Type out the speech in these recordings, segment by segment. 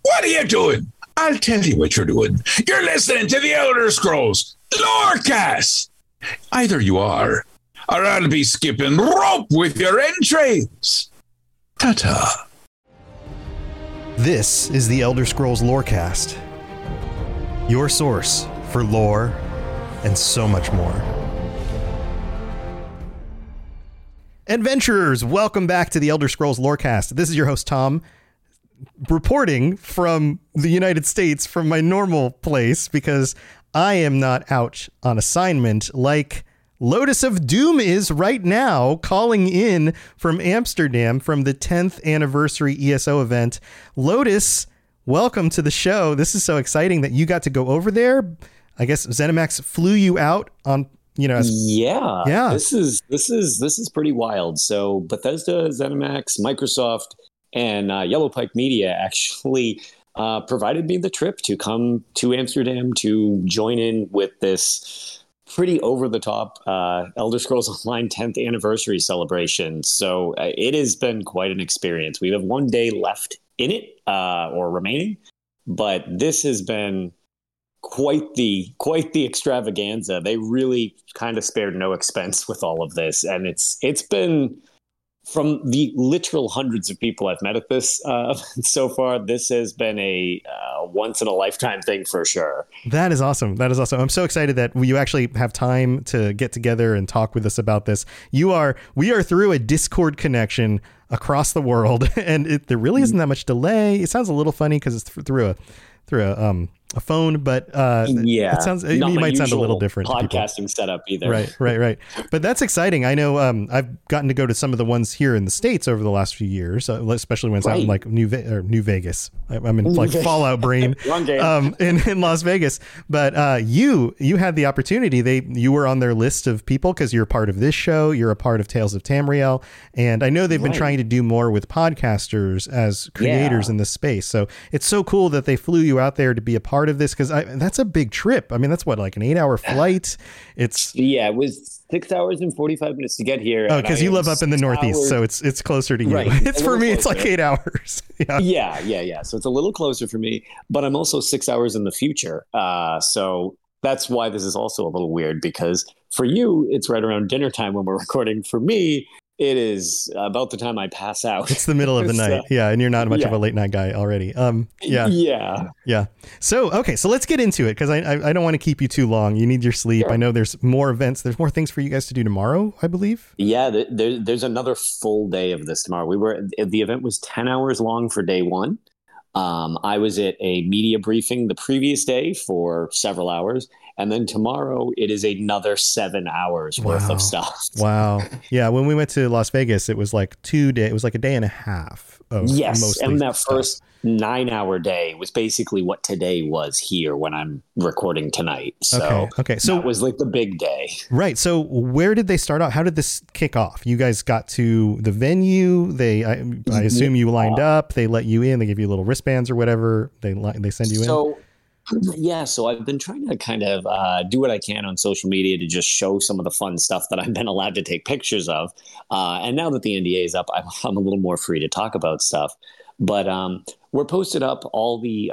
What are you doing? I'll tell you what you're doing. You're listening to the Elder Scrolls Lorecast. Either you are, or I'll be skipping rope with your entrails. Ta-ta. This is the Elder Scrolls Lorecast, your source for lore and so much more. Adventurers, welcome back to the Elder Scrolls Lorecast. This is your host, Tom, reporting from the United States from my normal place because I am not out on assignment like Lotus of Doom is right now, calling in from Amsterdam from the 10th anniversary ESO event. Lotus, welcome to the show. This is so exciting that you got to go over there. I guess ZeniMax flew you out on, yeah. This is pretty wild. So Bethesda, ZeniMax, Microsoft, and Yellow Pike Media actually provided me the trip to come to Amsterdam to join in with this pretty over-the-top Elder Scrolls Online 10th anniversary celebration. So it has been quite an experience. We have one day left in it, or remaining, but this has been quite the extravaganza. They really kind of spared no expense with all of this, and it's been, from the literal hundreds of people I've met at this so far, this has been a once-in-a-lifetime thing for sure. That is awesome. I'm so excited that you actually have time to get together and talk with us about this. We are through a Discord connection across the world, and there really isn't that much delay. It sounds a little funny because it's through a phone, but it sounds, it might sound a little different. Podcasting setup either. Right. But that's exciting. I know I've gotten to go to some of the ones here in the States over the last few years, especially when it's out in like New Vegas. I'm in like Fallout brain in Las Vegas. But you had the opportunity. You were on their list of people because you're part of this show. You're a part of Tales of Tamriel. And I know they've been trying to do more with podcasters as creators in this space. So it's so cool that they flew you out there to be a part of this, because that's a big trip. I mean, that's what, like an 8-hour flight. It was 6 hours and 45 minutes to get here. Oh, because you live up in the Northeast, so it's closer to you. Right. It's for me, it's like 8 hours. Yeah. So it's a little closer for me, but I'm also 6 hours in the future. So that's why this is also a little weird, because for you, it's right around dinner time when we're recording. For me, it is about the time I pass out. It's the middle of the night. Yeah. And you're not much of a late night guy already. Yeah. So, okay. So let's get into it, because I don't want to keep you too long. You need your sleep. Sure. I know there's more events. There's more things for you guys to do tomorrow, I believe. Yeah. There's another full day of this tomorrow. The event was 10 hours long for day one. I was at a media briefing the previous day for several hours. And then tomorrow it is another 7 hours worth of stuff. Wow. Yeah. When we went to Las Vegas, it was like 2 days. It was like a day and a half. Yes. And that first 9-hour day was basically what today was here when I'm recording tonight. So, so that was like the big day. Right. So where did they start out? How did this kick off? You guys got to the venue. I assume you lined up. They let you in. They give you little wristbands or whatever. They send you in. Yeah, so I've been trying to kind of do what I can on social media to just show some of the fun stuff that I've been allowed to take pictures of. And now that the NDA is up, I'm a little more free to talk about stuff. But we're posted up all the,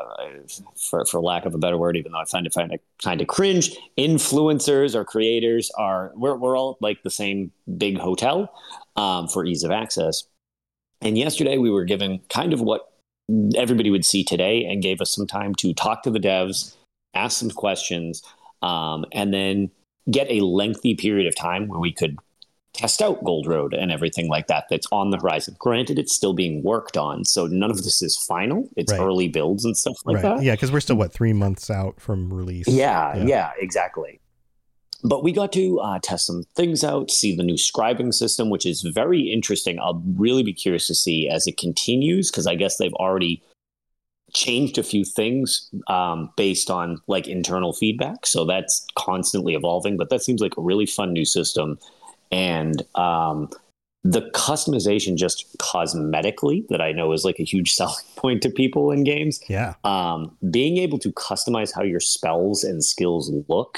for lack of a better word, even though I find it kind of cringe, influencers or creators we're all like the same big hotel for ease of access. And yesterday we were given kind of what everybody would see today, and gave us some time to talk to the devs, ask some questions, and then get a lengthy period of time where we could test out Gold Road and everything like that that's on the horizon. Granted, it's still being worked on, so none of this is final. It's early builds and stuff like that. Yeah, because we're still, 3 months out from release? Yeah, exactly. But we got to test some things out, see the new scribing system, which is very interesting. I'll really be curious to see as it continues, because I guess they've already changed a few things based on like internal feedback. So that's constantly evolving, but that seems like a really fun new system. And the customization just cosmetically, that I know is like a huge selling point to people in games. Yeah. Being able to customize how your spells and skills look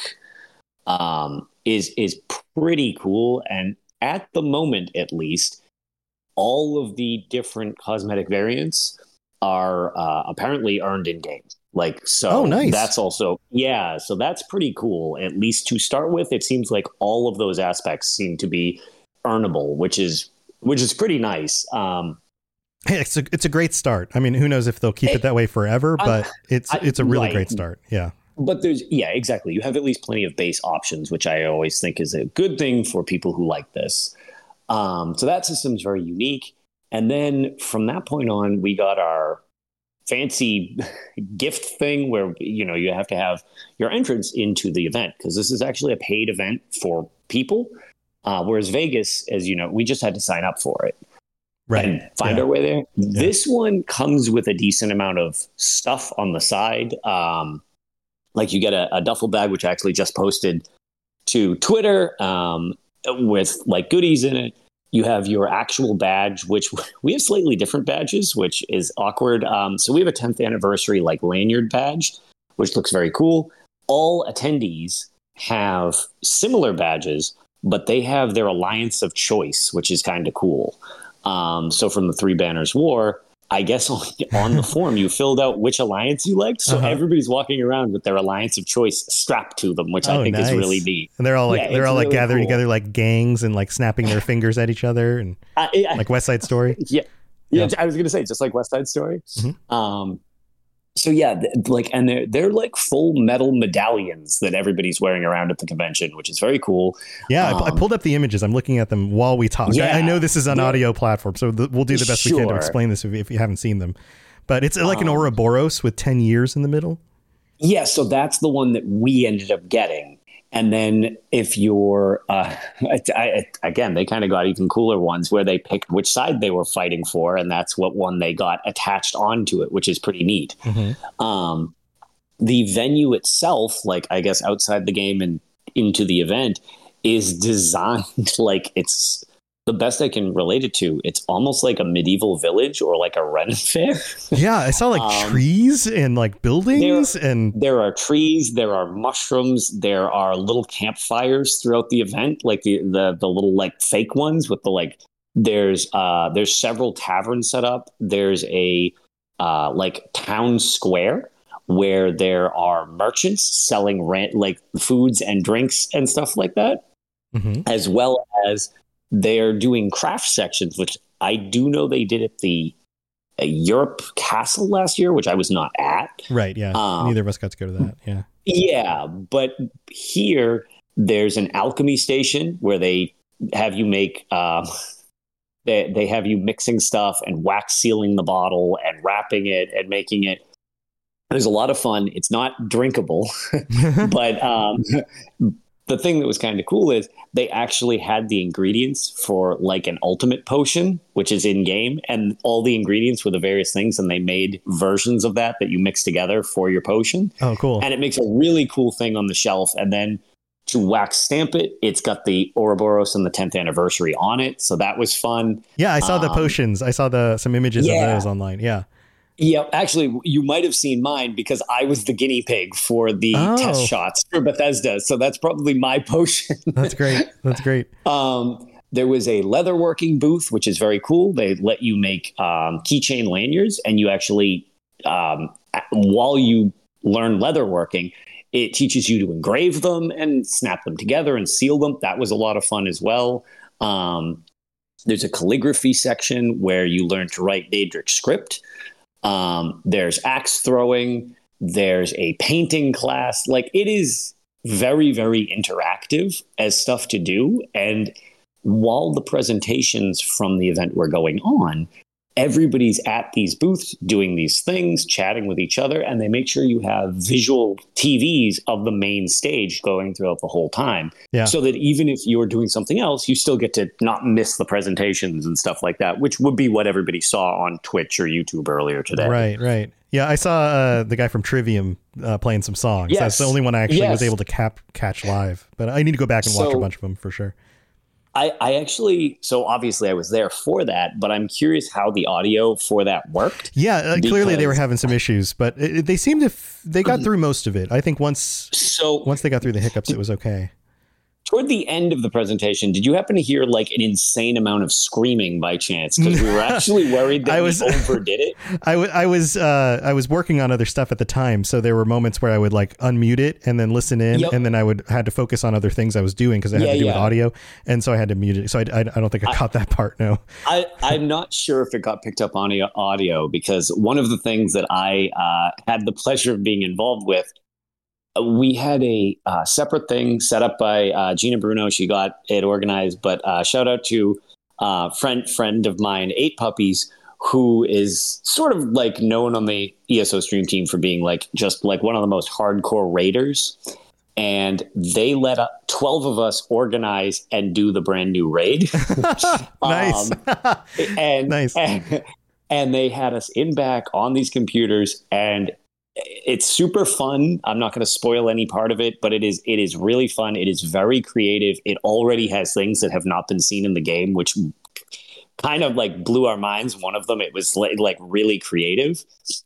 is pretty cool. And at the moment, at least, all of the different cosmetic variants are apparently earned in game. Like, so oh, nice. That's also, yeah, so that's pretty cool. At least to start with, it seems like all of those aspects seem to be earnable, which is pretty nice. Hey, it's a great start. I mean, who knows if they'll keep it that way forever, but it's a really great start. Yeah. But exactly. You have at least plenty of base options, which I always think is a good thing for people who like this. So that system is very unique. And then from that point on, we got our fancy gift thing where, you have to have your entrance into the event, because this is actually a paid event for people. Whereas Vegas, as you know, we just had to sign up for it. Right. And find our way there. Yeah. This one comes with a decent amount of stuff on the side. Like you get a duffel bag, which I actually just posted to Twitter, with like goodies in it. You have your actual badge, which we have slightly different badges, which is awkward. So we have a 10th anniversary like lanyard badge, which looks very cool. All attendees have similar badges, but they have their alliance of choice, which is kind of cool. So from the Three Banners War, I guess on the form you filled out which alliance you liked. So everybody's walking around with their alliance of choice strapped to them, which I think is really neat. And they're all like really gathered together like gangs and like snapping their fingers at each other and like West Side Story. Yeah. I was going to say just like West Side Story. Mm-hmm. So yeah, and they're like full metal medallions that everybody's wearing around at the convention, which is very cool. Yeah, I pulled up the images. I'm looking at them while we talk. Yeah, I know this is an audio platform, so we'll do the best we can to explain this if you haven't seen them. But it's like an Ouroboros with 10 years in the middle. Yeah, so that's the one that we ended up getting. And then if you're, again, they kind of got even cooler ones where they picked which side they were fighting for, and that's what one they got attached onto it, which is pretty neat. Mm-hmm. The venue itself, like I guess outside the game and into the event, is designed like it's the best I can relate it to. It's almost like a medieval village or like a Ren fair. Yeah, I saw like trees and like buildings, there are trees, there are mushrooms, there are little campfires throughout the event, like the little like fake ones with the like. There's several taverns set up. There's a like town square where there are merchants selling like foods and drinks and stuff like that, as well as they're doing craft sections, which I do know they did at the Europe Castle last year, which I was not at. Right, yeah. Neither of us got to go to that, yeah. Yeah, but here there's an alchemy station where they have you make... they have you mixing stuff and wax sealing the bottle and wrapping it and making it. There's a lot of fun. It's not drinkable, but the thing that was kind of cool is they actually had the ingredients for like an ultimate potion, which is in game, and all the ingredients were the various things, and they made versions of that you mix together for your potion. Oh, cool. And it makes a really cool thing on the shelf. And then to wax stamp it, it's got the Ouroboros and the 10th anniversary on it. So that was fun. Yeah, I saw the potions. I saw some images of those online. Yeah. Yeah, actually, you might have seen mine because I was the guinea pig for the test shots for Bethesda. So that's probably my potion. That's great. That's great. There was a leatherworking booth, which is very cool. They let you make keychain lanyards, and you actually, while you learn leatherworking, it teaches you to engrave them and snap them together and seal them. That was a lot of fun as well. There's a calligraphy section where you learn to write Daedric script. There's axe throwing. There's a painting class. Like, it is very, very interactive as stuff to do. And while the presentations from the event were going on, everybody's at these booths doing these things, chatting with each other, and they make sure you have visual TVs of the main stage going throughout the whole time. Yeah. So that even if you're doing something else, you still get to not miss the presentations and stuff like that, which would be what everybody saw on Twitch or YouTube earlier today. Right, right. Yeah, I saw the guy from Trivium playing some songs. Yes. That's the only one I actually was able to catch live. But I need to go back and watch a bunch of them for sure. I actually, so obviously I was there for that, but I'm curious how the audio for that worked. Yeah, clearly they were having some issues, but they seemed they got through most of it. I think once they got through the hiccups, it was okay. toward the end of the presentation, did you happen to hear like an insane amount of screaming by chance? Because we were actually worried that we overdid it. I was working on other stuff at the time, so there were moments where I would like unmute it and then listen in, and then I had to focus on other things I was doing because I had to do with audio, and so I had to mute it. So I don't think I caught that part. No, I'm not sure if it got picked up on audio, because one of the things that I had the pleasure of being involved with, we had a separate thing set up by Gina Bruno. She got it organized, but shout out to friend of mine, 8 Puppies, who is sort of like known on the ESO stream team for being like just like one of the most hardcore raiders. And they let 12 of us organize and do the brand new raid. Nice. Nice. And they had us in back on these computers, and it's super fun. I'm not going to spoil any part of it, but it is really fun. It is very creative. It already has things that have not been seen in the game, which kind of like blew our minds. One of them, it was like really creative.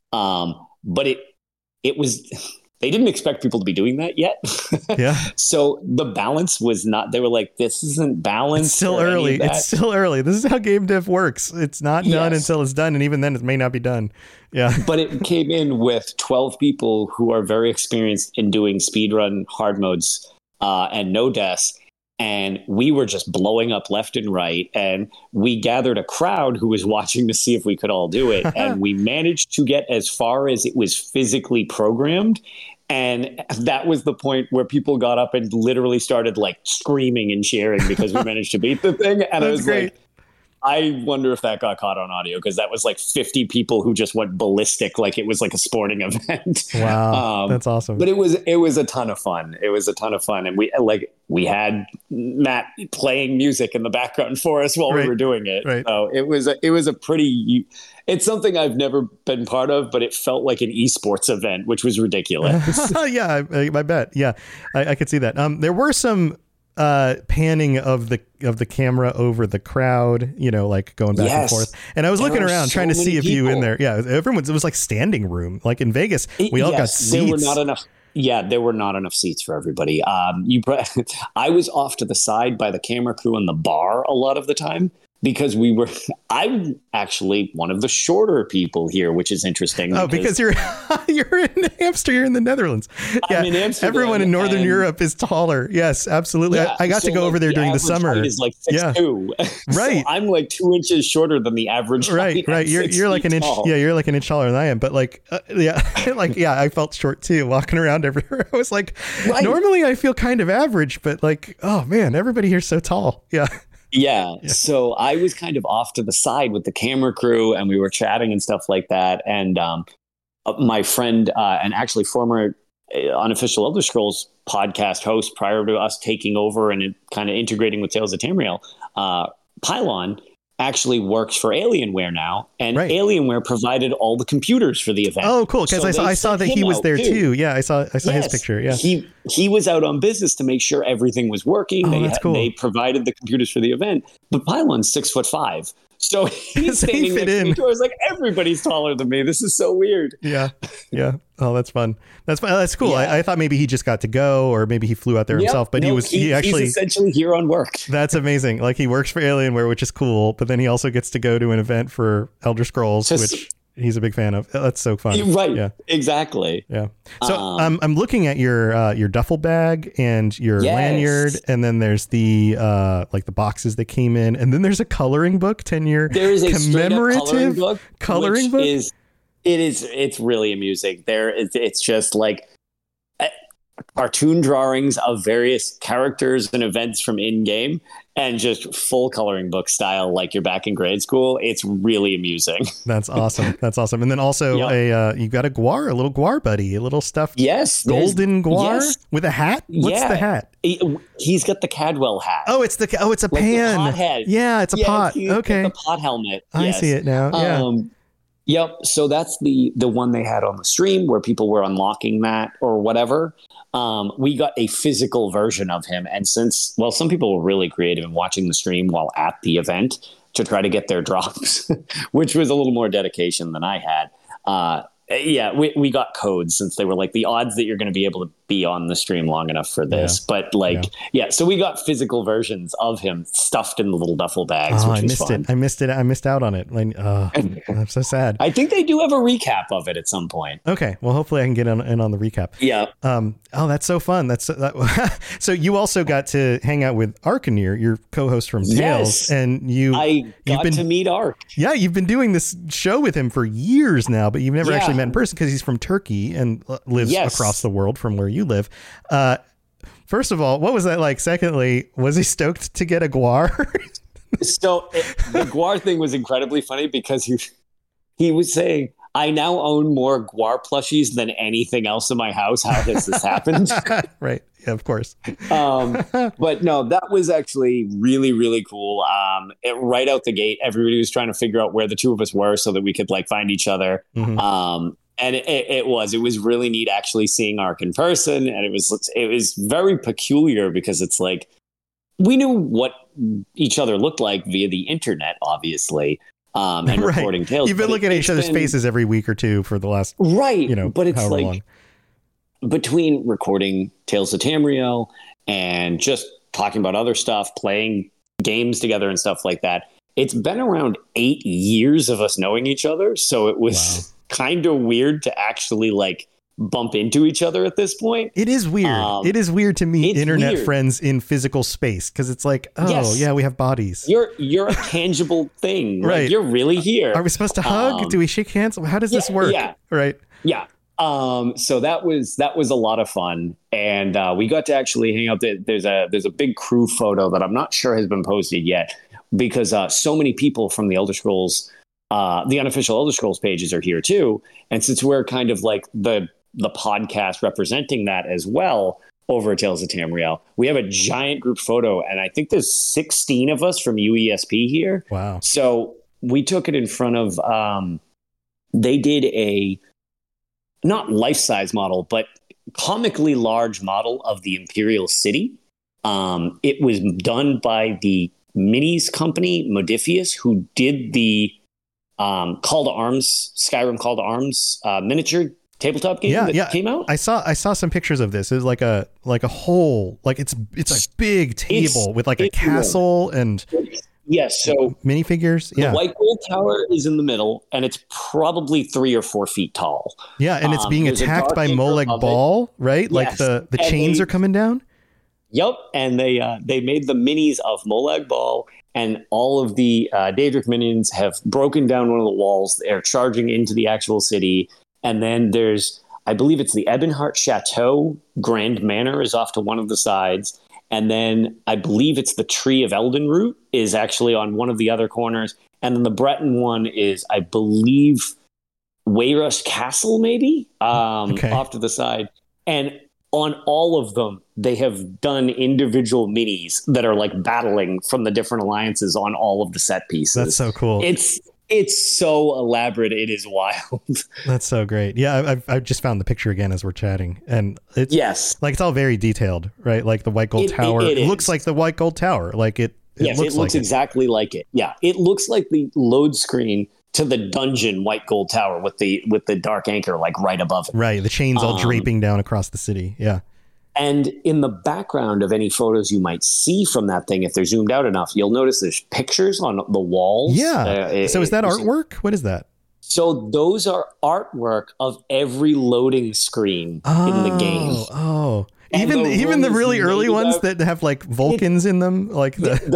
But it was, they didn't expect people to be doing that yet. Yeah. So the balance was not, they were like, this isn't balanced. It's still early. It's still early. This is how game dev works. It's not done until it's done. And even then it may not be done. Yeah. But it came in with 12 people who are very experienced in doing speedrun hard modes and no deaths. And we were just blowing up left and right. And we gathered a crowd who was watching to see if we could all do it. And we managed to get as far as it was physically programmed. And that was the point where people got up and literally started like screaming and cheering because we managed to beat the thing. And I was great. Like, I wonder if that got caught on audio, because that was like 50 people who just went ballistic like it was like a sporting event. Wow, that's awesome. But it was a ton of fun. It was a ton of fun, and we had Matt playing music in the background for us while we were doing it. Right. So it was a pretty. It's something I've never been part of, but it felt like an esports event, which was ridiculous. Yeah, I bet. Yeah, I could see that. There were some panning of the camera over the crowd, like going back and forth. And I was looking around trying to see if you in there. Yeah, it was like standing room. Like in Vegas, we all got seats. There were not enough. Yeah, there were not enough seats for everybody. I was off to the side by the camera crew in the bar a lot of the time, because I'm actually one of the shorter people here, which is interesting. Oh, because you're in Amsterdam, you're in the Netherlands. Yeah, I'm in Amsterdam, everyone in Northern Europe is taller. Yes, absolutely. Yeah, I got to go over there during the summer. Is like 6'2". Right. So I'm like 2 inches shorter than the average. Right. You're like an inch. Tall. Yeah, you're like an inch taller than I am. But I felt short too, walking around everywhere. I was like, normally I feel kind of average, but like, oh man, everybody here's so tall. Yeah. Yeah. So I was kind of off to the side with the camera crew, and we were chatting and stuff like that. And my friend and actually former Unofficial Elder Scrolls podcast host prior to us taking over and kind of integrating with Tales of Tamriel, Pylon, actually works for Alienware now, and Alienware provided all the computers for the event. Oh, cool! Because I saw that he was there too. Yeah, I saw his picture. Yeah, he was out on business to make sure everything was working. That's cool. They provided the computers for the event, but Pylon's 6'5". So he's standing next to me. I was like, everybody's taller than me. This is so weird. Yeah. Oh, that's fun. That's fun. That's cool. Yeah. I thought maybe he just got to go, or maybe he flew out there himself, but he's essentially here on work. That's amazing. Like, he works for Alienware, which is cool, but then he also gets to go to an event for Elder Scrolls, which he's a big fan of. That's so fun. Right. Yeah. Exactly. Yeah. So I'm looking at your duffel bag and your lanyard, and then there's the like the boxes that came in, and then there's a coloring book, 10-year commemorative coloring book. It's really amusing. It's just like cartoon drawings of various characters and events from in-game, and just full coloring book style, like you're back in grade school. It's really amusing. That's awesome. And then also you've got a little guar buddy, a little stuffed golden guar with a hat. What's the hat? He's got the Cadwell hat. Oh, it's a like pan. The pot head. Yeah, it's a pot. Okay. The pot helmet. I see it now. Yeah. Yep. So that's the one they had on the stream where people were unlocking that or whatever. We got a physical version of him. And since, some people were really creative in watching the stream while at the event to try to get their drops, which was a little more dedication than I had. We got codes, since they were like, the odds that you're going to be able to be on the stream long enough for this. But so we got physical versions of him stuffed in the little duffel bags, which was fun. I missed it. I missed out on it. I'm so sad. I think they do have a recap of it at some point. Okay. Well, hopefully I can get in on the recap. Yeah. That's so fun. So you also got to hang out with Arcaneer, your co-host from Tales, and I got to meet Arc. Yeah, you've been doing this show with him for years now, but you've never actually met in person because he's from Turkey and lives across the world from where you live. First of all, what was that like? Secondly, was he stoked to get a Gwar? So the Gwar thing was incredibly funny because he was saying, I now own more Gwar plushies than anything else in my house. How has this happened? Right. Yeah, of course. But no, that was actually really, really cool. Right out the gate, everybody was trying to figure out where the two of us were so that we could like find each other. Mm-hmm. And it was really neat actually seeing Arc in person. And it was very peculiar because it's like, we knew what each other looked like via the internet, obviously. And recording Tales. You've been looking at each other's faces every week or two for the last, but it's like long. Between recording Tales of Tamriel and just talking about other stuff, playing games together and stuff like that, it's been around 8 years of us knowing each other. So it was kind of weird to actually like bump into each other at this point. It is weird. It is weird to meet internet friends in physical space because it's like, we have bodies. You're a tangible thing. Right. Like, you're really here. Are we supposed to hug? Do we shake hands? How does this work? Yeah. Right. Yeah. So that was a lot of fun, and we got to actually hang out. There's a big crew photo that I'm not sure has been posted yet because so many people from the Elder Scrolls, the unofficial Elder Scrolls pages are here too, and since we're kind of like the podcast representing that as well over at Tales of Tamriel, we have a giant group photo, and I think there's 16 of us from UESP here. Wow! So we took it in front of. They did a not life-size model, but comically large model of the Imperial City. It was done by the minis company Modifius, who did the Call to Arms, Skyrim Call to Arms miniature tabletop game that came out. I saw some pictures of this. It was like a whole, like it's a big table with like a castle and yes, so minifigures. The White Gold Tower is in the middle, and it's probably 3 or 4 feet tall. Yeah, and it's being attacked by Molag Bal, right? Like the chains are coming down. Yep, and they made the minis of Molag Bal, and all of the Daedric minions have broken down one of the walls. They're charging into the actual city, and then there's, I believe it's the Ebonheart Chateau. Grand Manor is off to one of the sides. And then I believe it's the Tree of Eldenroot is actually on one of the other corners. And then the Breton one is, I believe, Wayrush Castle, maybe, off to the side. And on all of them, they have done individual minis that are like battling from the different alliances on all of the set pieces. That's so cool. It's so elaborate. It is wild. That's so great. Yeah, I just found the picture again as we're chatting, and it's like it's all very detailed, right? Like the White Gold Tower. It looks like the White Gold Tower. Like it looks exactly like it. Yeah, it looks like the load screen to the dungeon White Gold Tower with the dark anchor like right above it. Right, the chains all draping down across the city. Yeah. And in the background of any photos you might see from that thing, if they're zoomed out enough, you'll notice there's pictures on the walls. Yeah. So is that artwork? What is that? So those are artwork of every loading screen in the game. Oh. Even the really early ones that have like Vulcans in them, like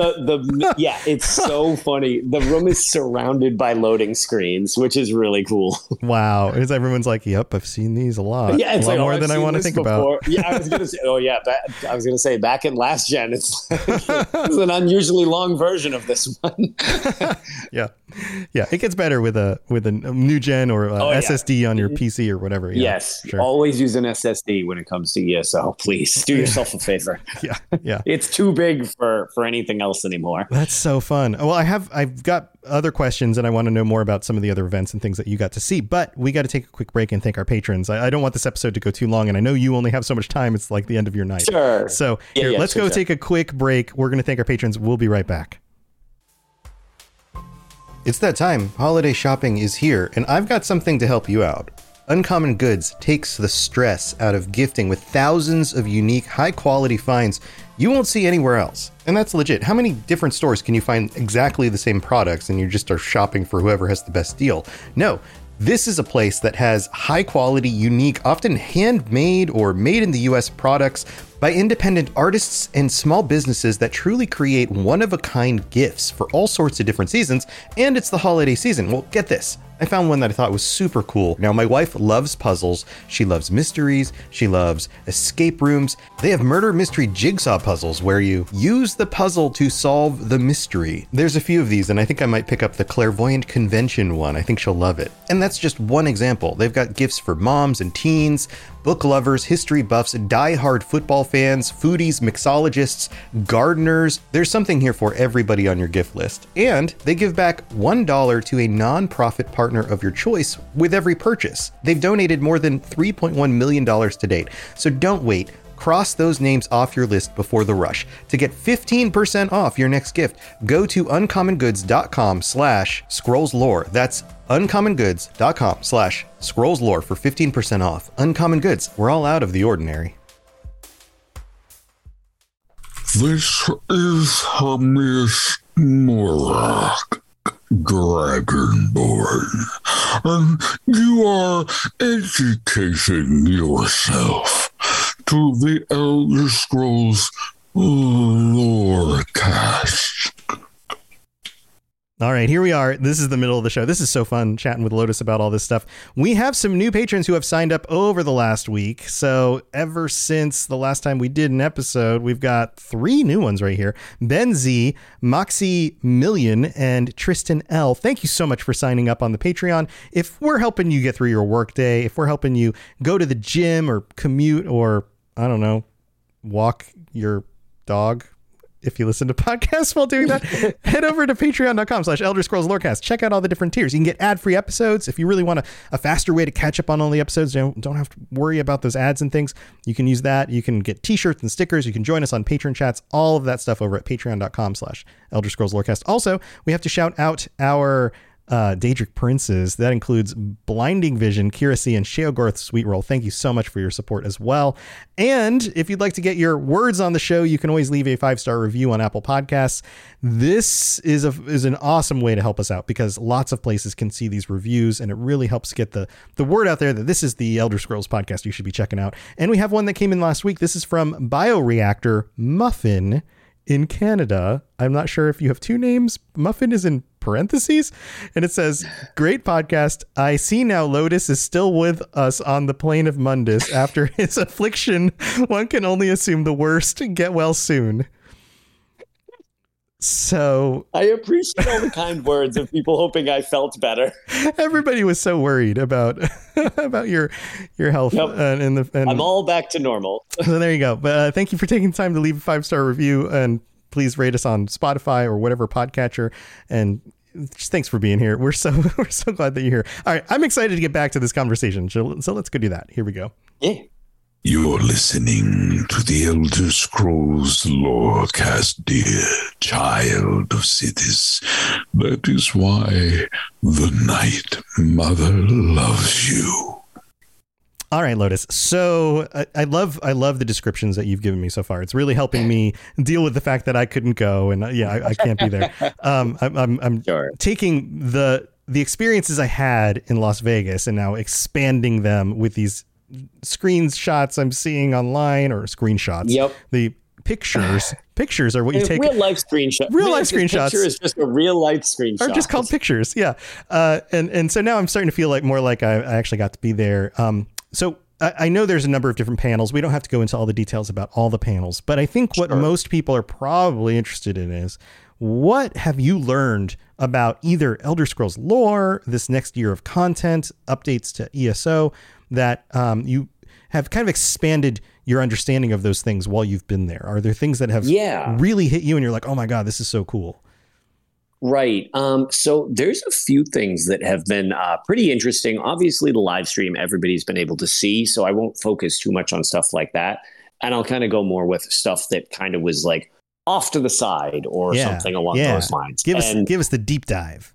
it's so funny. The room is surrounded by loading screens, which is really cool. Wow, because everyone's like, "Yep, I've seen these a lot. Yeah, it's a lot more than I want to think about." Yeah, I was gonna say, I was gonna say back in last gen, it's an unusually long version of this one. yeah, it gets better with a new gen or SSD on your PC or whatever. Yeah, yes, sure. Always use an SSD when it comes to ESO. Please do yourself a favor. Yeah. It's too big for anything else anymore. That's so fun. Well, I've got other questions and I want to know more about some of the other events and things that you got to see, but we got to take a quick break and thank our patrons. I don't want this episode to go too long, and I know you only have so much time. It's like the end of your night. Sure. So let's go take a quick break. We're going to thank our patrons. We'll be right back. It's that time. Holiday shopping is here, and I've got something to help you out. Uncommon Goods takes the stress out of gifting with thousands of unique, high-quality finds you won't see anywhere else. And that's legit. How many different stores can you find exactly the same products and you just are shopping for whoever has the best deal? No. This is a place that has high-quality, unique, often handmade or made in the US products by independent artists and small businesses that truly create one-of-a-kind gifts for all sorts of different seasons, and it's the holiday season. Well, get this. I found one that I thought was super cool. Now, my wife loves puzzles. She loves mysteries. She loves escape rooms. They have murder mystery jigsaw puzzles where you use the puzzle to solve the mystery. There's a few of these, and I think I might pick up the Clairvoyant Convention one. I think she'll love it. And that's just one example. They've got gifts for moms and teens, book lovers, history buffs, die-hard football fans, foodies, mixologists, gardeners. There's something here for everybody on your gift list. And they give back $1 to a non-profit partner of your choice with every purchase. They've donated more than $3.1 million to date. So don't wait. Cross those names off your list before the rush. To get 15% off your next gift, go to uncommongoods.com/scrollslore. That's uncommongoods.com/scrollslore for 15% off. Uncommon Goods, we're all out of the ordinary. This is Miss Morlock, Dragonborn, and you are educating yourself to the Elder Scrolls Lorecast. All right, here we are. This is the middle of the show. This is so fun chatting with Lotus about all this stuff. We have some new patrons who have signed up over the last week. So ever since the last time we did an episode, we've got 3 new ones right here. Ben Z, Moxie Million, and Tristan L. Thank you so much for signing up on the Patreon. If we're helping you get through your workday, if we're helping you go to the gym or commute or, I don't know, walk your dog, if you listen to podcasts while doing that, head over to patreon.com/Elder Scrolls Lorecast. Check out all the different tiers. You can get ad-free episodes. If you really want a faster way to catch up on all the episodes, don't have to worry about those ads and things. You can use that. You can get t-shirts and stickers. You can join us on patron chats, all of that stuff over at patreon.com/Elder Scrolls Lorecast. Also, we have to shout out our Daedric Princes. That includes Blinding Vision, Kira C, and Sheogorth Sweetroll. Thank you so much for your support as well. And if you'd like to get your words on the show, you can always leave a 5-star review on Apple Podcasts. This is an awesome way to help us out because lots of places can see these reviews, and it really helps get the word out there that this is the Elder Scrolls podcast you should be checking out. And we have one that came in last week. This is from Bioreactor Muffin in Canada. I'm not sure if you have 2 names. Muffin is in parentheses, and it says, "Great podcast. I see now Lotus is still with us on the plane of Mundus after his affliction. One can only assume the worst. Get well soon." So I appreciate all the kind words of people hoping I felt better. Everybody was so worried about your health. Yep. And I'm all back to normal. So there you go. But thank you for taking time to leave a 5-star review, and please rate us on Spotify or whatever podcatcher. And just thanks for being here. We're so glad that you're here. All right, I'm excited to get back to this conversation. So let's go do that. Here we go. Yeah. You're listening to the Elder Scrolls Lorecast, dear child of cities. That is why the Night Mother loves you. All right, Lotus. So I love the descriptions that you've given me so far. It's really helping me deal with the fact that I couldn't go, and I can't be there. I'm sure. Taking the experiences I had in Las Vegas and now expanding them with these screenshots I'm seeing online, or screenshots. Yep. The pictures are what you take. Real life screenshots. Real life screenshots. Picture is just a real life screenshot. Are just called pictures. Yeah. And so now I'm starting to feel like more like I actually got to be there. So I know there's a number of different panels. We don't have to go into all the details about all the panels, but I think what most people are probably interested in is, what have you learned about either Elder Scrolls lore, this next year of content, updates to ESO, that you have kind of expanded your understanding of those things while you've been there? Are there things that have really hit you and you're like, oh my God, this is so cool? Right. So there's a few things that have been pretty interesting. Obviously, the live stream, everybody's been able to see, so I won't focus too much on stuff like that. And I'll kind of go more with stuff that kind of was like off to the side or something along those lines. Give us the deep dive.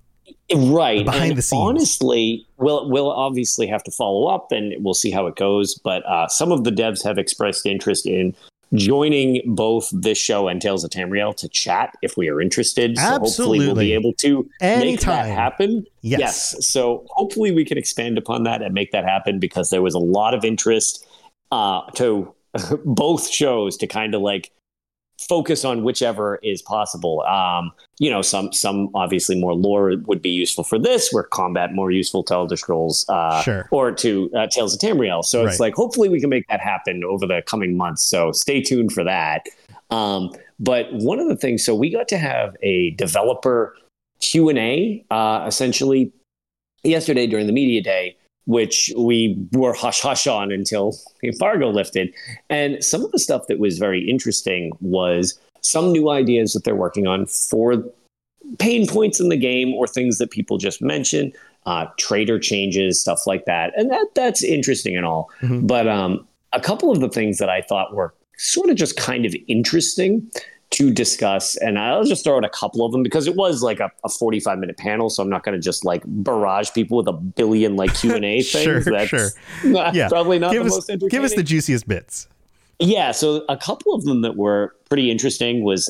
Right. Behind the scenes. Honestly, we'll obviously have to follow up and we'll see how it goes. But some of the devs have expressed interest in joining both this show and Tales of Tamriel to chat if we are interested. So hopefully we'll be able to make that happen. Yes. So hopefully we can expand upon that and make that happen, because there was a lot of interest to both shows to kind of like focus on whichever is possible. Some obviously more lore would be useful for this, where combat more useful to Elder Scrolls or to Tales of Tamriel. So it's like, hopefully we can make that happen over the coming months. So stay tuned for that. But one of the things, so we got to have a developer Q&A essentially yesterday during the media day, which we were hush-hush on until the embargo lifted. And some of the stuff that was very interesting was some new ideas that they're working on for pain points in the game or things that people just mentioned, trader changes, stuff like that. And that's interesting and all. Mm-hmm. But a couple of the things that I thought were sort of just kind of interesting to discuss, and I'll just throw out a couple of them because it was like a 45-minute panel, so I'm not going to just like barrage people with a billion like Q&A things. Sure. Probably not the most entertaining. Give us the juiciest bits. Yeah, so a couple of them that were pretty interesting was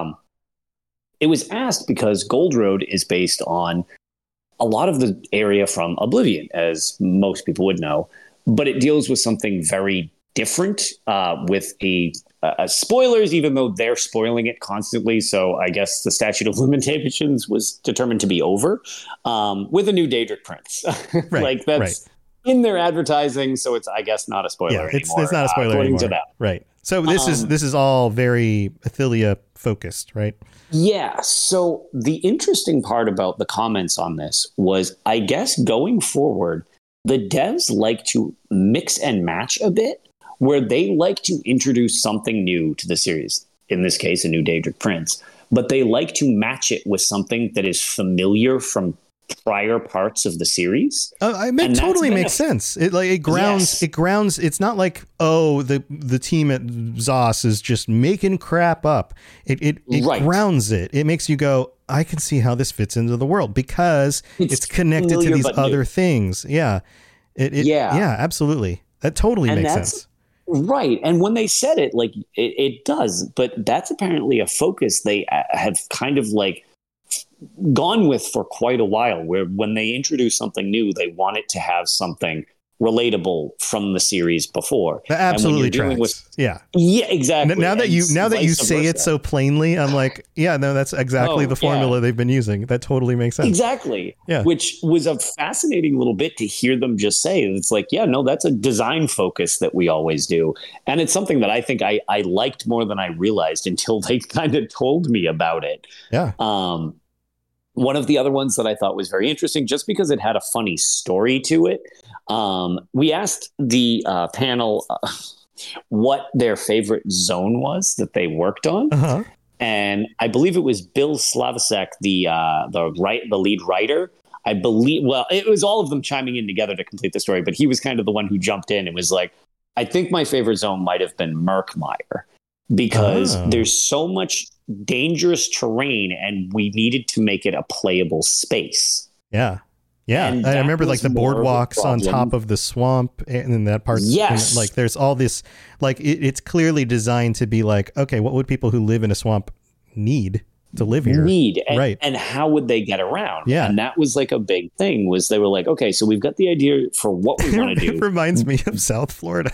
it was asked because Gold Road is based on a lot of the area from Oblivion, as most people would know, but it deals with something very different with spoilers, even though they're spoiling it constantly. So I guess the statute of limitations was determined to be over with a new Daedric Prince. That's in their advertising. So it's, I guess, not a spoiler anymore. It's not a spoiler anymore. To them. Right. So this is all very Athelia focused, right? Yeah. So the interesting part about the comments on this was, I guess going forward, the devs like to mix and match a bit, where they like to introduce something new to the series, in this case, a new Daedric Prince, but they like to match it with something that is familiar from prior parts of the series. It totally makes sense. It grounds. It's not like, the team at ZOS is just making crap up. It grounds it. It makes you go, I can see how this fits into the world because it's connected to these other things. Yeah. Yeah, absolutely. That totally makes sense. Right. And when they said it, like it does, but that's apparently a focus they have kind of like gone with for quite a while, where when they introduce something new, they want it to have something relatable from the series before. That absolutely tracks. Yeah, exactly. Now that you say it so plainly, I'm like, yeah, no, that's exactly the formula they've been using. That totally makes sense. Exactly. Yeah. Which was a fascinating little bit to hear them just say. It's like, yeah, no, that's a design focus that we always do. And it's something that I think I liked more than I realized until they kind of told me about it. Yeah. One of the other ones that I thought was very interesting, just because it had a funny story to it. We asked the panel what their favorite zone was that they worked on. Uh-huh. And I believe it was Bill Slavicsek, the lead writer. I believe, well, it was all of them chiming in together to complete the story, but he was kind of the one who jumped in and was like, I think my favorite zone might have been Murkmire, because there's so much dangerous terrain and we needed to make it a playable space. Yeah. And I remember like the boardwalks on top of the swamp and then that part. Yes. And, like there's all this, like it's clearly designed to be like, okay, what would people who live in a swamp need to live here? And how would they get around? Yeah. And that was like a big thing, was they were like, okay, so we've got the idea for what we want to do. It reminds me of South Florida.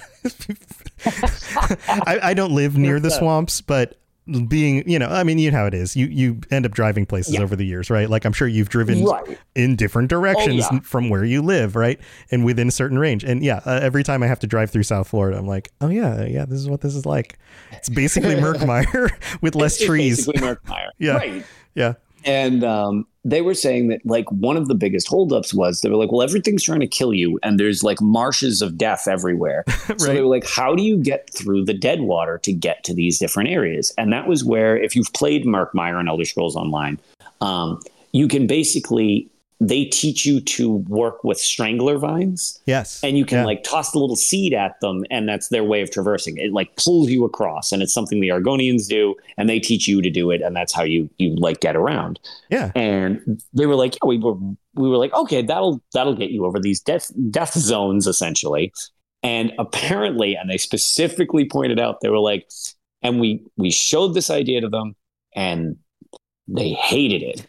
I don't live near the swamps, but being, you know how it is. You end up driving places over the years, right? Like I'm sure you've driven in different directions from where you live, right? And within a certain range. And every time I have to drive through South Florida, I'm like, oh yeah, this is what this is like. It's basically Murkmire with less trees. Basically Murkmire. Yeah. Right. Yeah. And they were saying that like one of the biggest holdups was they were like, well, everything's trying to kill you and there's like marshes of death everywhere. So they were like, how do you get through the dead water to get to these different areas? And that was where, if you've played Murkmire on Elder Scrolls Online, you can basically they teach you to work with strangler vines. Yes. And you can like toss the little seed at them, and that's their way of traversing. It like pulls you across, and it's something the Argonians do, and they teach you to do it, and that's how you like get around. Yeah. And they were like, yeah, we were like, okay, that'll get you over these death zones essentially. And apparently, and they specifically pointed out, they were like, and we showed this idea to them, and they hated it.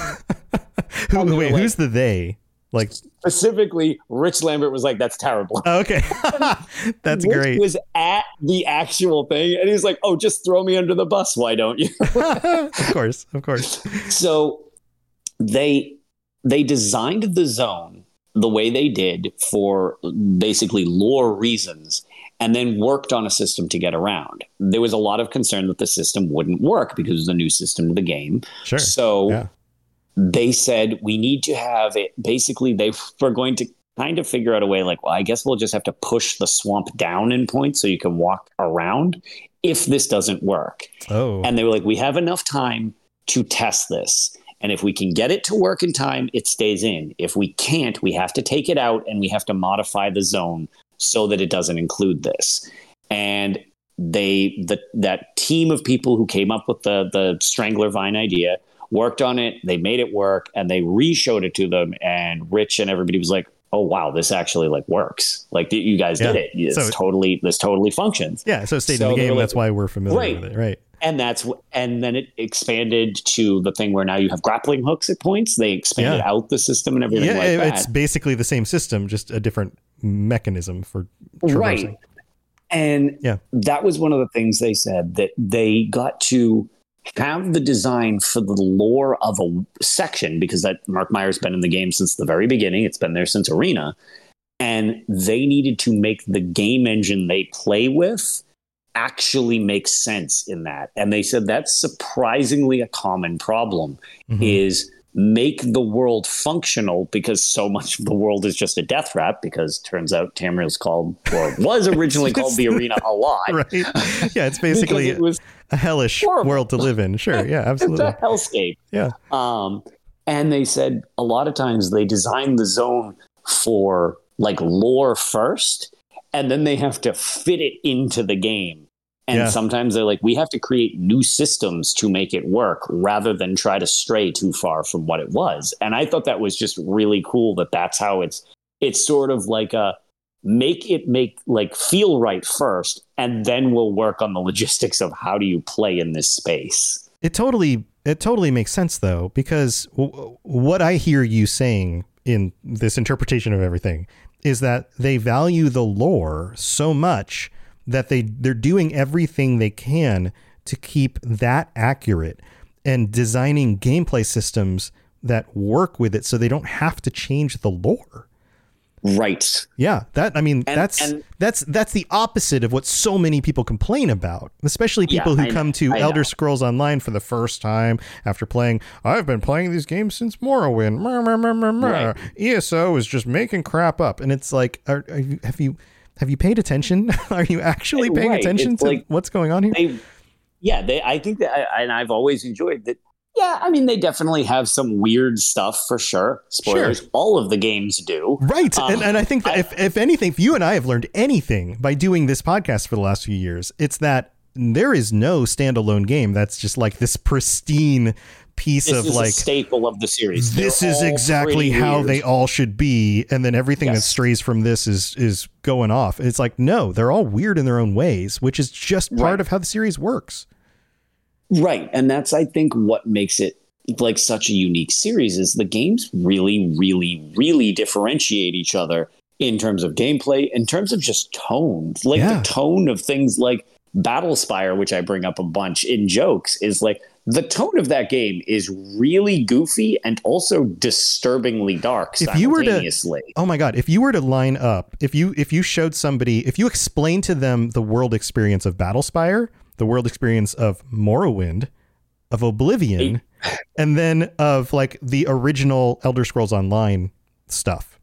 Wait, who's the they? Like specifically, Rich Lambert was like, "That's terrible." Oh, okay, that's Rich great. Was at the actual thing, and he's like, "Oh, just throw me under the bus, why don't you?" Of course. So they designed the zone the way they did for basically lore reasons, and then worked on a system to get around. There was a lot of concern that the system wouldn't work because it was a new system to the game. Sure. So they said, we need to have it. Basically, they were going to kind of figure out a way like, well, I guess we'll just have to push the swamp down in points so you can walk around if this doesn't work. Oh. And they were like, we have enough time to test this. And if we can get it to work in time, it stays in. If we can't, we have to take it out and we have to modify the zone so that it doesn't include this. And that team of people who came up with the Strangler Vine idea worked on it. They made it work, and they re-showed it to them. And Rich and everybody was like, "Oh wow, this actually like works. Like you guys did it. This totally functions." Yeah. So it stayed in the game. That's why we're familiar with it, right? And then it expanded to the thing where now you have grappling hooks at points. They expanded out the system and everything like that. It's basically the same system, just a different mechanism for traversing. Right. And that was one of the things they said, that they got to have the design for the lore of a section, because that Mark Meyer's been in the game since the very beginning. It's been there since Arena. And they needed to make the game engine they play with actually make sense in that. And they said that's surprisingly a common problem, is make the world functional, because so much of the world is just a death trap, because turns out Tamriel's was originally called the Arena a lot. Right. Yeah, it's basically a hellish world to live in. Sure. Yeah, absolutely. It's a hellscape. Yeah. And they said a lot of times they design the zone for like lore first, and then they have to fit it into the game. And sometimes they're like, we have to create new systems to make it work rather than try to stray too far from what it was. And I thought that was just really cool, that's how it's sort of like a make feel right first, and then we'll work on the logistics of how do you play in this space. It totally makes sense though, because what I hear you saying in this interpretation of everything is that they value the lore so much that they're doing everything they can to keep that accurate, and designing gameplay systems that work with it so they don't have to change the lore. Right. Yeah. That's the opposite of what so many people complain about, especially people who come to Elder Scrolls Online for the first time after playing. I've been playing these games since Morrowind. Right. ESO is just making crap up. And it's like, have you paid attention? Are you actually paying attention to what's going on here? I think that, and I've always enjoyed that. Yeah, I mean, they definitely have some weird stuff for sure. Spoilers. Sure. All of the games do. Right. And I think that if anything, if you and I have learned anything by doing this podcast for the last few years, it's that there is no standalone game that's just like this pristine piece of like a staple of the series. This is exactly how they all should be, and then everything that strays from this is going off. It's like, no, they're all weird in their own ways, which is just part of how the series works. Right. And that's, I think, what makes it like such a unique series, is the games really, really, really differentiate each other in terms of gameplay, in terms of just tone. Like the tone of things like Battlespire, which I bring up a bunch in jokes, is like the tone of that game is really goofy and also disturbingly dark simultaneously. Oh my God. If you were to line up, if you showed somebody, if you explained to them the world experience of Battlespire, the world experience of Morrowind, of Oblivion, and then of like the original Elder Scrolls Online stuff,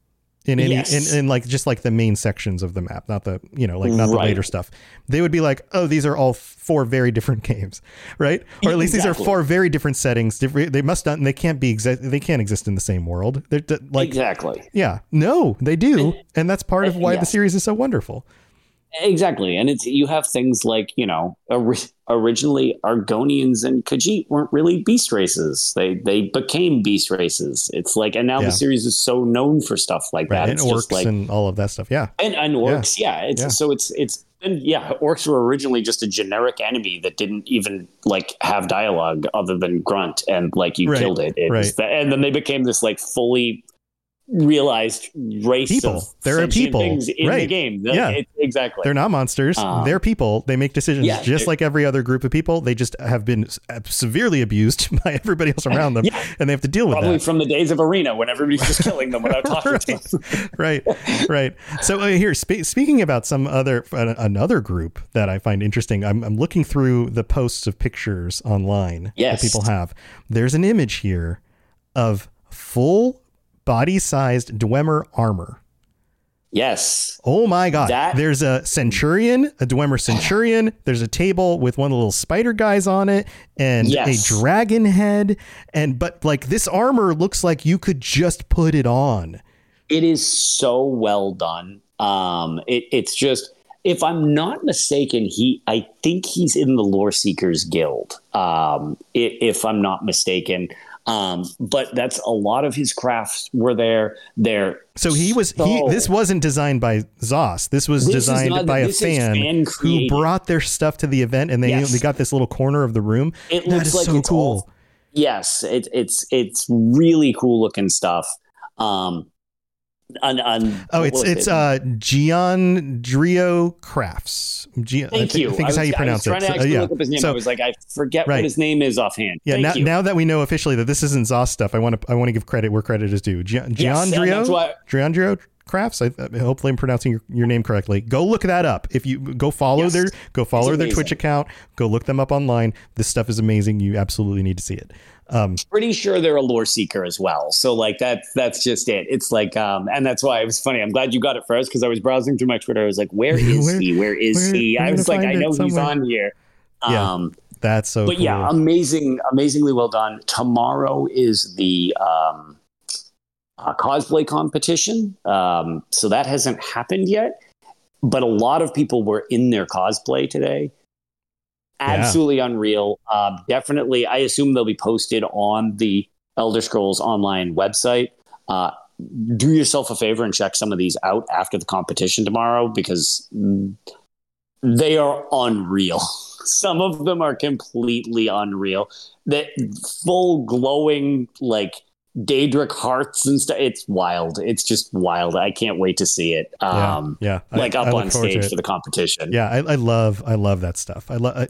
in any in like just like the main sections of the map, not the not the later stuff. They would be like, oh, these are all 4 very different games, right? Or at least these are 4 very different settings. They must not. They can't be they can't exist in the same world. They're like exactly. Yeah, no, they do, and that's part of why the series is so wonderful. Exactly. And you have things like, originally Argonians and Khajiit weren't really beast races. They became beast races. It's like, and now the series is so known for stuff like that. And it's orcs just like, and all of that stuff. Yeah. And orcs. Yeah. So orcs were originally just a generic enemy that didn't even like have dialogue other than grunt. And like you killed it. And then they became this like fully realized race people. There are people things in the game. Exactly. They're not monsters. They're people. They make decisions just like every other group of people. They just have been severely abused by everybody else around them, and they have to deal with that. Probably from the days of Arena when everybody's just killing them without talking to them. Right. So here, speaking about some another group that I find interesting, I'm looking through the posts of pictures online that people have. There's an image here of full body-sized Dwemer armor. Yes. Oh my God. There's a Centurion, a Dwemer Centurion. There's a table with one of the little spider guys on it and a dragon head. But like this armor looks like you could just put it on. It is so well done. It's just, if I'm not mistaken, I think he's in the Lore Seekers Guild. If I'm not mistaken. But that's a lot of his crafts were there. So this wasn't designed by Zos. This was designed by a fan who brought their stuff to the event, and they got this little corner of the room. It looks like so cool. It's really cool looking stuff. It's Giandrio Crafts. Thank you. I think is how you pronounce it. I was trying to look up his name. I was like, I forget what his name is offhand. Yeah. Now that we know officially that this isn't Zos stuff, I want to give credit where credit is due. Giandrio Crafts. Hopefully I'm pronouncing your name correctly. Go look that up. If you go follow their Twitch account, go look them up online. This stuff is amazing. You absolutely need to see it. Pretty sure they're a lore seeker as well. So like that's just it. It's like, and that's why it was funny. I'm glad you got it first, because I was browsing through my Twitter. I was like, where is he? I was like, I know he's on here. That's so but cool. Yeah, amazingly well done. Tomorrow is the cosplay competition. So that hasn't happened yet, but a lot of people were in their cosplay today. Absolutely unreal. Definitely, I assume they'll be posted on the Elder Scrolls Online website. Do yourself a favor and check some of these out after the competition tomorrow, because they are unreal. Some of them are completely unreal. That full glowing like Daedric hearts and stuff. It's wild. It's just wild. I can't wait to see it. Like up on stage for the competition. Yeah, I love that stuff.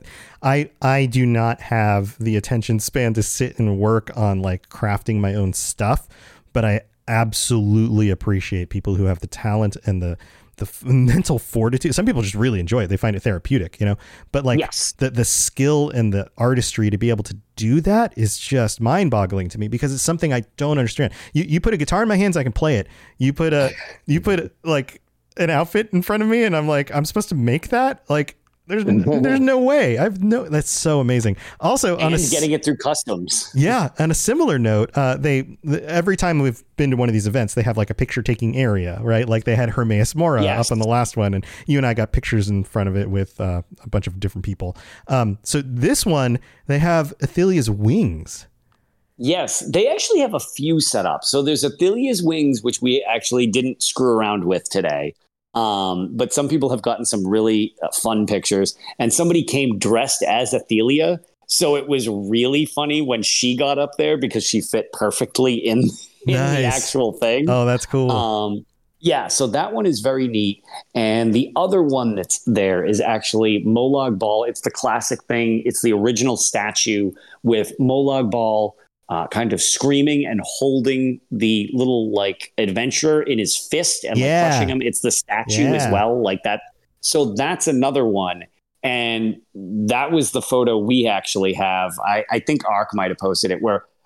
I do not have the attention span to sit and work on like crafting my own stuff, but I absolutely appreciate people who have the talent and the mental fortitude. Some people just really enjoy it. They find it therapeutic, but like the skill and the artistry to be able to do that is just mind boggling to me, because it's something I don't understand. You put a guitar in my hands, I can play it. You put like an outfit in front of me and I'm like, I'm supposed to make that? Like, there's no way. That's so amazing. Also, getting it through customs. Yeah. On a similar note, every time we've been to one of these events, they have like a picture taking area, right? Like they had Hermaeus Mora up on the last one, and you and I got pictures in front of it with a bunch of different people. So this one, they have Athelia's wings. Yes, they actually have a few set up. So there's Athelia's wings, which we actually didn't screw around with today. But some people have gotten some really fun pictures, and somebody came dressed as Athelia. So it was really funny when she got up there, because she fit perfectly in the actual thing. Oh, that's cool. So that one is very neat. And the other one that's there is actually Molag Bal. It's the classic thing. It's the original statue with Molag Bal kind of screaming and holding the little like adventurer in his fist and like crushing him. It's the statue as well, like that. So that's another one. And that was the photo we actually have. I think Ark might have posted it, where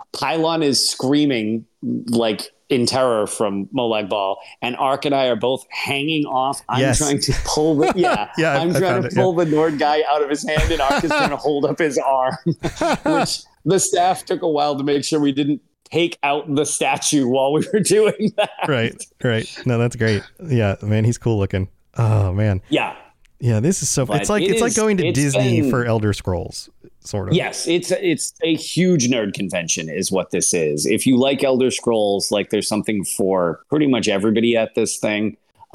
Pylon is screaming like in terror from Molag Bal, and Ark and I are both hanging off. I'm trying to pull the I'm trying to pull the Nord guy out of his hand, and Ark is trying to hold up his arm, which the staff took a while to make sure we didn't take out the statue while we were doing that. Right. No, that's great. Yeah, man, he's cool looking. Oh man. Yeah. Yeah, this is so. But it's like going to Disney for Elder Scrolls, sort of. Yes, it's a huge nerd convention, is what this is. If you like Elder Scrolls, like there's something for pretty much everybody at this thing.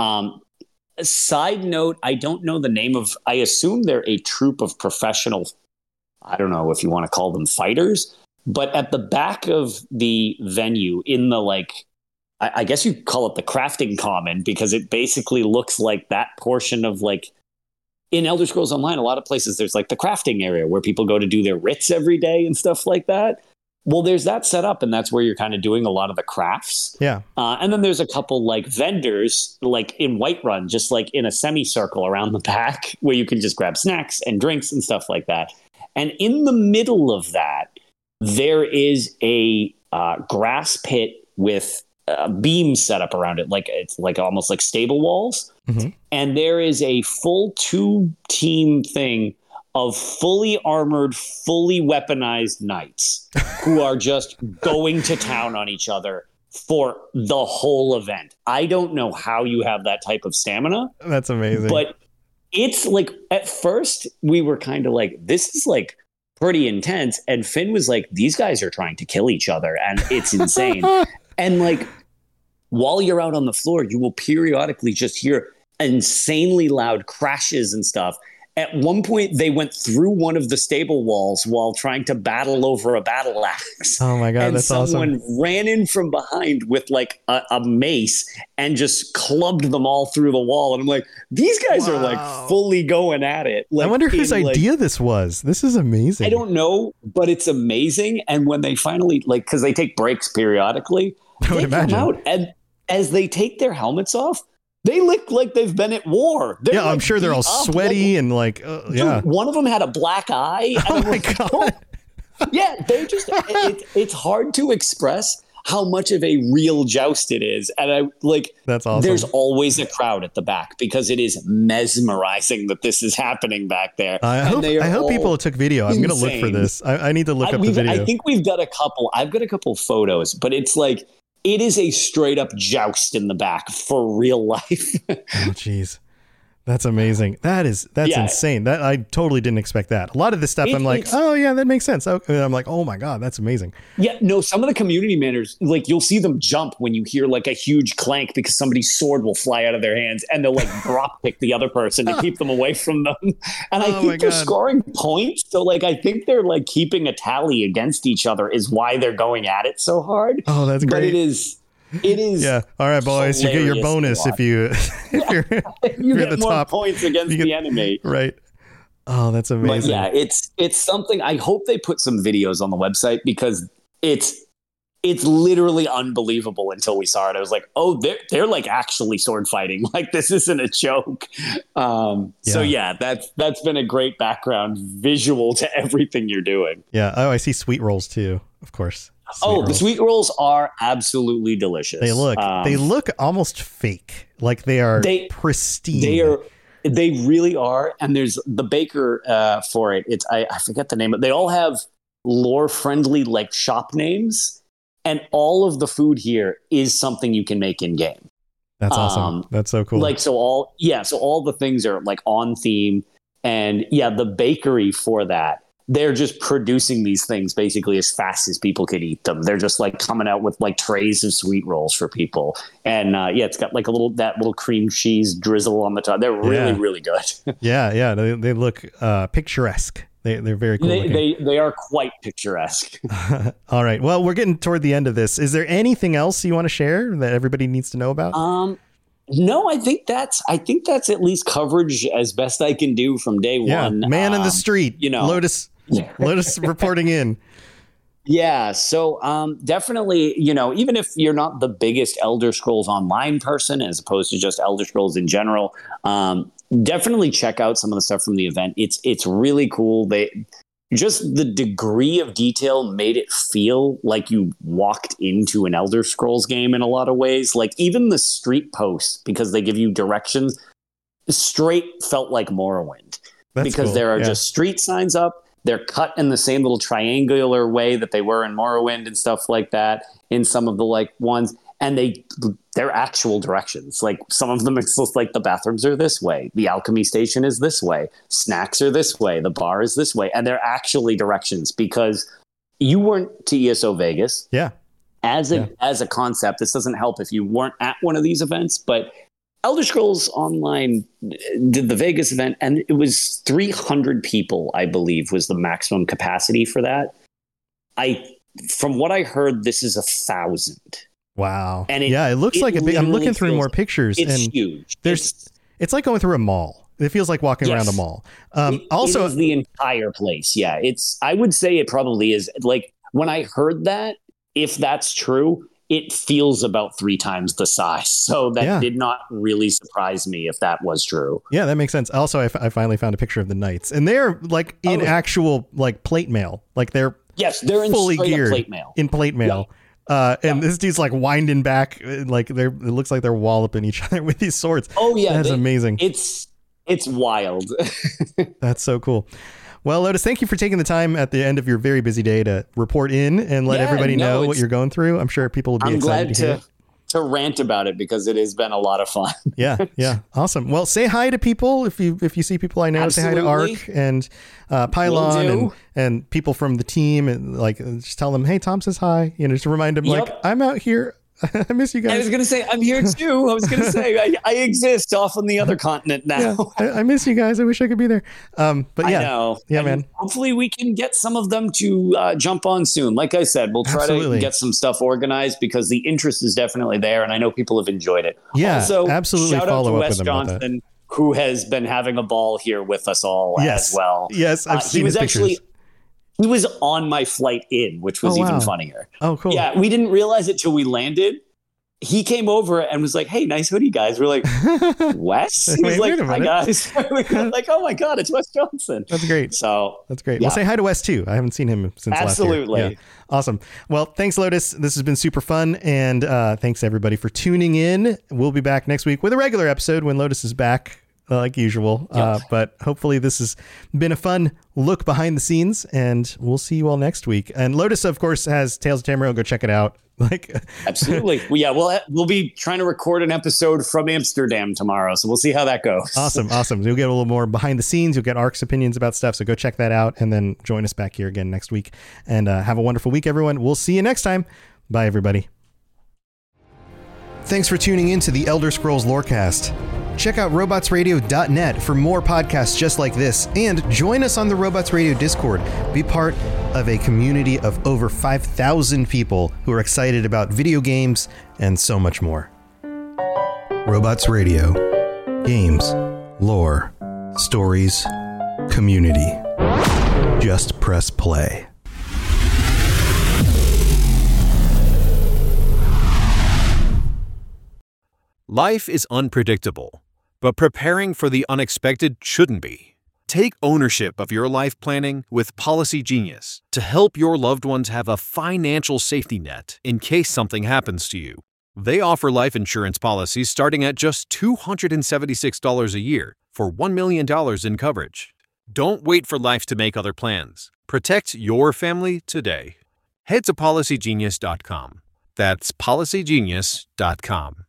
Side note, I don't know the name of. I assume they're a troupe of professional. I don't know if you want to call them fighters, but at the back of the venue, in the I guess you call it the crafting common, because it basically looks like that portion of in Elder Scrolls Online, a lot of places there's like the crafting area where people go to do their writs every day and stuff like that. Well, there's that set up, and that's where you're kind of doing a lot of the crafts. Yeah. And then there's a couple vendors in Whiterun, just in a semicircle around the back where you can just grab snacks and drinks and stuff like that. And in the middle of that, there is a grass pit with beams set up around it, it's almost like stable walls. Mm-hmm. And there is a full 2-team thing of fully armored, fully weaponized knights who are just going to town on each other for the whole event. I don't know how you have that type of stamina. That's amazing. But it's at first we were kind of this is pretty intense. And Finn was these guys are trying to kill each other, and it's insane. And while you're out on the floor, you will periodically just hear insanely loud crashes and stuff. At one point, they went through one of the stable walls while trying to battle over a battle axe. Oh my God, that's awesome. And someone ran in from behind with a mace and just clubbed them all through the wall. And I'm like, these guys are fully going at it. I wonder whose idea this was. This is amazing. I don't know, but it's amazing. And when they finally, because they take breaks periodically, they come out, and as they take their helmets off, they look like they've been at war. They're I'm sure they're all sweaty and Dude, one of them had a black eye. Oh my God. Oh. Yeah, they're just, it's hard to express how much of a real joust it is. And that's awesome. There's always a crowd at the back because it is mesmerizing that this is happening back there. I hope people took video. I'm going to look for this. I need to look up the video. I think I've got a couple photos, but it's it is a straight up joust in the back for real life. Oh, geez. That's amazing. That's insane. That I totally didn't expect that. A lot of this stuff, I'm oh yeah, that makes sense. Okay. I'm like, oh my God, that's amazing. Yeah, no, some of the community managers, you'll see them jump when you hear a huge clank because somebody's sword will fly out of their hands, and they'll drop kick the other person to keep them away from them. And I think they're scoring points. So I think they're keeping a tally against each other is why they're going at it so hard. Oh, that's great. But it is. Yeah. All right, boys. You get your bonus if you if you get more top points against the enemy. Right. Oh, that's amazing. But yeah, it's something. I hope they put some videos on the website because it's literally unbelievable until we saw it. I was like, oh, they're actually sword fighting. This isn't a joke. So yeah, that's been a great background visual to everything you're doing. Yeah. Oh, I see sweet rolls too, of course. The sweet rolls are absolutely delicious. They look almost fake. They are pristine. They really are. And there's the baker for it. I forget the name. They all have lore friendly shop names, and all of the food here is something you can make in game. That's awesome. That's so cool. So all the things are on theme, and the bakery for that. They're just producing these things basically as fast as people could eat them. They're just coming out with trays of sweet rolls for people. And it's got that little cream cheese drizzle on the top. They're really, really good. Yeah. They look picturesque. They're very cool. They are quite picturesque. All right. Well, we're getting toward the end of this. Is there anything else you want to share that everybody needs to know about? No, I think that's at least coverage as best I can do from day one. Man in the street, Lotus reporting in. Yeah. So definitely, even if you're not the biggest Elder Scrolls Online person, as opposed to just Elder Scrolls in general, definitely check out some of the stuff from the event. It's really cool. just the degree of detail made it feel like you walked into an Elder Scrolls game in a lot of ways. Like even the street posts, because they give you directions, straight felt like Morrowind. That's because cool. There are just street signs up. They're cut in the same little triangular way that they were in Morrowind and stuff like that in some of the like ones. And they're actual directions. Like some of them, it's just like the bathrooms are this way. The alchemy station is this way. Snacks are this way. The bar is this way. And they're actually directions because you weren't to ESO Vegas. Yeah. As a concept, this doesn't help if you weren't at one of these events, but Elder Scrolls Online did the Vegas event, and it was 300 people, I believe, was the maximum capacity for that. From what I heard, this is 1,000. Wow. And it looks like a big. I'm looking through more pictures. It's huge. It's like going through a mall. It feels like walking around a mall. Also, it is the entire place. Yeah, I would say it probably is. Like when I heard that, if that's true, it feels about 3 times the size. So that did not really surprise me if that was true. Yeah, that makes sense. Also, I finally found a picture of the knights, and they're like in actual like plate mail. Like they're in fully geared plate mail. In plate mail. And this dude's like winding back, like it looks like they're walloping each other with these swords. Oh yeah, that's amazing. It's wild. That's so cool. Well, Lotus, thank you for taking the time at the end of your very busy day to report in and let everybody know what you're going through. I'm sure people will be excited to hear. To rant about it because it has been a lot of fun. Yeah. Awesome. Well, say hi to people if you see people I know. Absolutely. Say hi to Ark and Pylon and people from the team, and like just tell them, hey, Tom says hi. Just to remind them, like, I'm out here. I miss you guys. I was going to say, I'm here too. I was going to say, I exist off on the other continent now. I miss you guys. I wish I could be there. But yeah. I know. Yeah, man. Hopefully we can get some of them to jump on soon. Like I said, we'll try to get some stuff organized because the interest is definitely there. And I know people have enjoyed it. Yeah, also, absolutely. Shout follow out to up Wes with them Johnson, about that. who has been having a ball here with us all as well. Yes, I've seen his pictures. He was on my flight in, which was even funnier. Oh, cool. Yeah, we didn't realize it till we landed. He came over and was like, hey, nice hoodie, guys. We're like, Wes? He was like, hi, guys. We're like, oh, my God, it's Wes Johnson. That's great. So that's great. Yeah. Well, say hi to Wes, too. I haven't seen him since last year. Absolutely. Yeah. Awesome. Well, thanks, Lotus. This has been super fun. And thanks, everybody, for tuning in. We'll be back next week with a regular episode when Lotus is back. Like usual. But hopefully this has been a fun look behind the scenes, and we'll see you all next week. And Lotus, of course, has Tales of Tamriel. Go check it out. Absolutely. Well, we'll be trying to record an episode from Amsterdam tomorrow, so we'll see how that goes. Awesome. You'll get a little more behind the scenes. You'll get Ark's opinions about stuff. So go check that out, and then join us back here again next week. And have a wonderful week, everyone. We'll see you next time. Bye, everybody. Thanks for tuning in to the Elder Scrolls Lorecast. Check out robotsradio.net for more podcasts just like this, and join us on the Robots Radio Discord. Be part of a community of over 5,000 people who are excited about video games and so much more. Robots Radio. Games, lore, stories, community. Just press play. Life is unpredictable, but preparing for the unexpected shouldn't be. Take ownership of your life planning with Policy Genius to help your loved ones have a financial safety net in case something happens to you. They offer life insurance policies starting at just $276 a year for $1 million in coverage. Don't wait for life to make other plans. Protect your family today. Head to PolicyGenius.com. That's PolicyGenius.com.